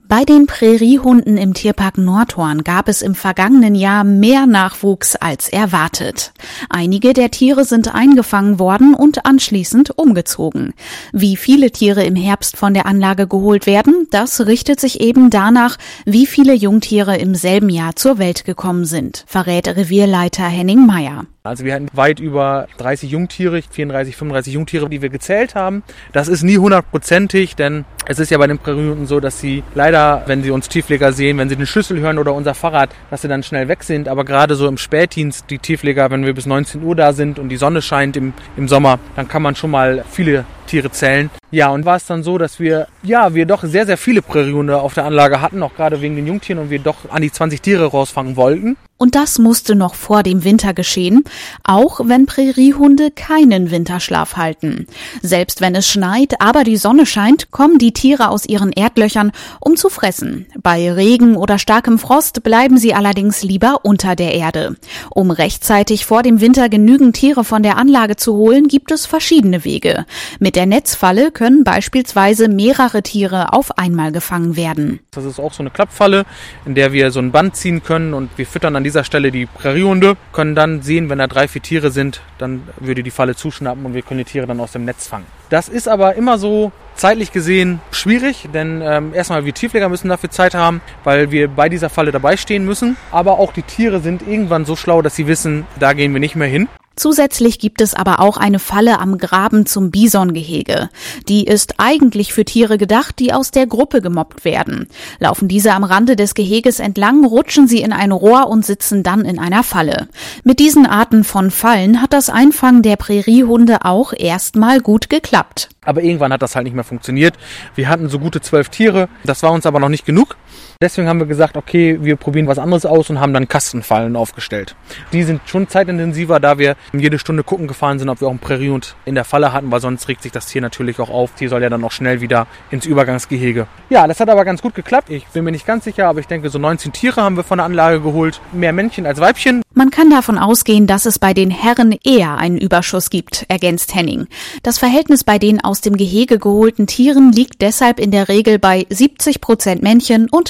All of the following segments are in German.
Bei den Präriehunden im Tierpark Nordhorn gab es im vergangenen Jahr mehr Nachwuchs als erwartet. Einige der Tiere sind eingefangen worden und anschließend umgezogen. Wie viele Tiere im Herbst von der Anlage geholt werden, das richtet sich eben danach, wie viele Jungtiere im selben Jahr zur Welt gekommen sind, verrät Revierleiter Henning Meyer. Also wir hatten weit über 30 Jungtiere, 34, 35 Jungtiere, die wir gezählt haben. Das ist nie 100%ig, denn es ist ja bei den Präriehunden so, dass sie leider, wenn sie uns Tierpfleger sehen, wenn sie den Schlüssel hören oder unser Fahrrad, dass sie dann schnell weg sind. Aber gerade so im Spätdienst, die Tierpfleger, wenn wir bis 19 Uhr da sind und die Sonne scheint im Sommer, dann kann man schon mal viele Tiere zählen. Ja, und war es dann so, dass wir doch sehr, sehr viele Präriehunde auf der Anlage hatten, auch gerade wegen den Jungtieren, und wir doch an die 20 Tiere rausfangen wollten. Und das musste noch vor dem Winter geschehen, auch wenn Präriehunde keinen Winterschlaf halten. Selbst wenn es schneit, aber die Sonne scheint, kommen die Tiere aus ihren Erdlöchern, um zu fressen. Bei Regen oder starkem Frost bleiben sie allerdings lieber unter der Erde. Um rechtzeitig vor dem Winter genügend Tiere von der Anlage zu holen, gibt es verschiedene Wege. Mit der Netzfalle können beispielsweise mehrere Tiere auf einmal gefangen werden. Das ist auch so eine Klappfalle, in der wir so ein Band ziehen können, und wir füttern an dieser Stelle die Präriehunde, können dann sehen, wenn da 3, 4 Tiere sind, dann würde die Falle zuschnappen und wir können die Tiere dann aus dem Netz fangen. Das ist aber immer so zeitlich gesehen schwierig, denn erstmal wir Tierpfleger müssen dafür Zeit haben, weil wir bei dieser Falle dabei stehen müssen. Aber auch die Tiere sind irgendwann so schlau, dass sie wissen, da gehen wir nicht mehr hin. Zusätzlich gibt es aber auch eine Falle am Graben zum Bisongehege. Die ist eigentlich für Tiere gedacht, die aus der Gruppe gemobbt werden. Laufen diese am Rande des Geheges entlang, rutschen sie in ein Rohr und sitzen dann in einer Falle. Mit diesen Arten von Fallen hat das Einfangen der Präriehunde auch erstmal gut geklappt. Aber irgendwann hat das halt nicht mehr funktioniert. Wir hatten so gute 12 Tiere, das war uns aber noch nicht genug. Deswegen haben wir gesagt, okay, wir probieren was anderes aus und haben dann Kastenfallen aufgestellt. Die sind schon zeitintensiver, da wir jede Stunde gucken gefahren sind, ob wir auch einen Präriehund in der Falle hatten, weil sonst regt sich das Tier natürlich auch auf. Die soll ja dann auch schnell wieder ins Übergangsgehege. Ja, das hat aber ganz gut geklappt. Ich bin mir nicht ganz sicher, aber ich denke, so 19 Tiere haben wir von der Anlage geholt. Mehr Männchen als Weibchen. Man kann davon ausgehen, dass es bei den Herren eher einen Überschuss gibt, ergänzt Henning. Das Verhältnis bei den aus dem Gehege geholten Tieren liegt deshalb in der Regel bei 70% Männchen und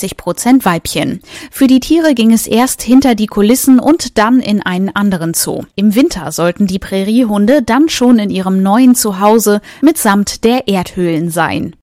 30% Weibchen. Für die Tiere ging es erst hinter die Kulissen und dann in einen anderen Zoo. Im Winter sollten die Präriehunde dann schon in ihrem neuen Zuhause mitsamt der Erdhöhlen sein.